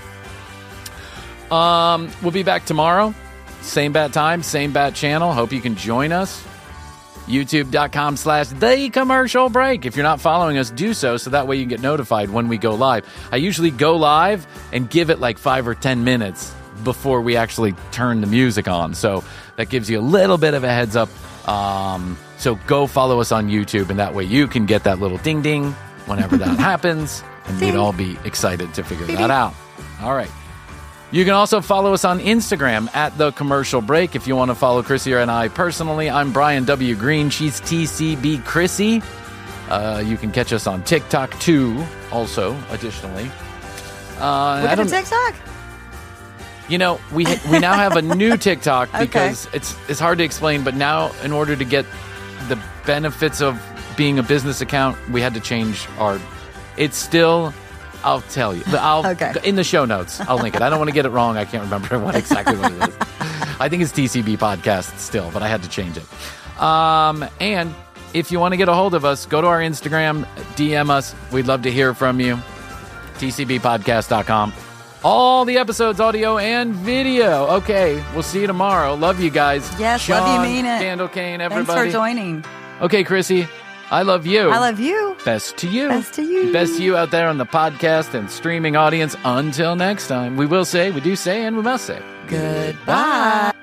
it. We'll be back tomorrow. Same bat time, same bat channel. Hope you can join us. YouTube.com/The Commercial Break. If you're not following us, do so that way you can get notified when we go live. I usually go live and give it like 5 or 10 minutes before we actually turn the music on. So that gives you a little bit of a heads up. So go follow us on YouTube, and that way you can get that little ding ding whenever that happens. And we'd all be excited to figure that out. All right. You can also follow us on Instagram at The Commercial Break. If you want to follow Chrissy and I personally, I'm Brian W. Green. She's TCB Chrissy. You can catch us on TikTok too, also, additionally. We got a TikTok? We now have a new TikTok because it's hard to explain, but now in order to get the benefits of being a business account, we had to change it's still... I'll tell you. But in the show notes, I'll link it. I don't want to get it wrong. I can't remember exactly what it is. I think it's TCB Podcast still, but I had to change it. And if you want to get a hold of us, go to our Instagram, DM us. We'd love to hear from you. TCBpodcast.com. All the episodes, audio and video. Okay, we'll see you tomorrow. Love you guys. Yes, Sean, love you, mean it. Candle Cane, everybody. Thanks for joining. Okay, Chrissy. I love you. I love you. Best to you. Best to you. Best to you out there on the podcast and streaming audience. Until next time, we do say, and we must say, goodbye.